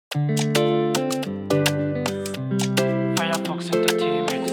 Firefox Entertainment.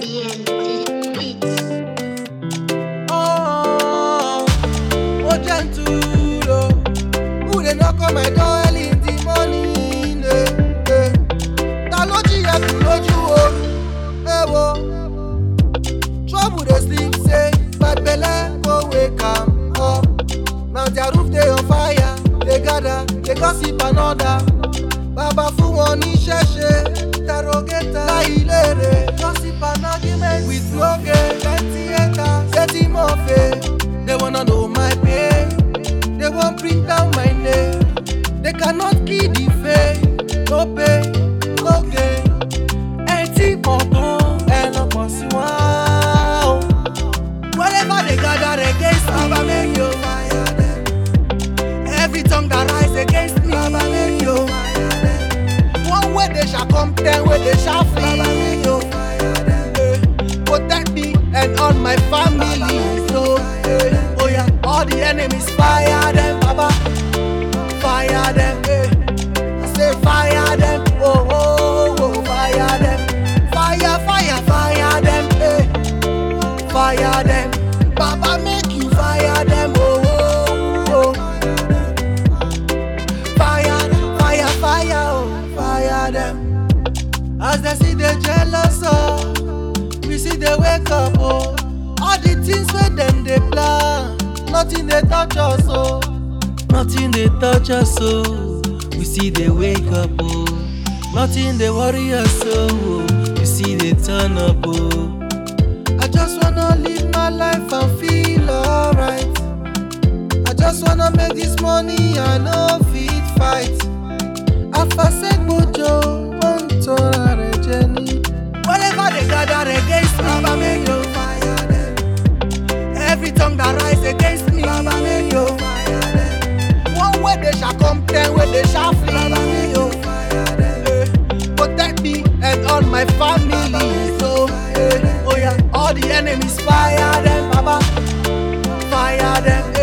Oh, oh gentle, oh. Who dey knock on my door early in the morning? Ta ló jìyà kù lójú o? Wo. Trouble dey sleep say bad belle go wake am up. Now their roof dey on fire, they gather, they gossip another. Bàbá fún wọn ní ṣẹ́ṣe, interrogator láì lérè. Gossip and argument with no gain, plenty haters, setting more faith. They wanna know my pain, they wan bring down my name. They cannot kill the faith, no pain, no gain. Ẹtí pọ̀npọ̀n, ẹ lọ pọ̀ sí wọn o. Wherever they gather against me, Baba make you fire them. Every tongue that rise against me, Baba make you fire them. One way they shall come, ten way they shall flee. Baba make you fire them. Protect me and all my family. So, oh yeah, all the enemies fire them, Baba. Fire them, I say fire them, oh, oh, oh, fire them. Fire, fire, fire them, fire them. Baba make you fire them, oh, oh, oh. Fire, fire, fire, oh, fire them. As they see they jealous, oh, we see they wake up, oh. All the things where them they plan, nothing they touch us, oh. Nothing they touch us, oh. We see they wake up, oh. Nothing they worry us, oh. We see they turn up, oh. I just wanna live my life and feel alright. I just wanna make this money and no fit fight. Afasek bojo, ontora rejeni. Whatever they gather against me, Baba make you fire them. Every tongue that rise against me, Baba make you fire them. One way they shall come, ten way they shall flee. Baba make you fire them. Protect me and all my family. So, oh yeah, all the enemies fire them, Baba. Fire them.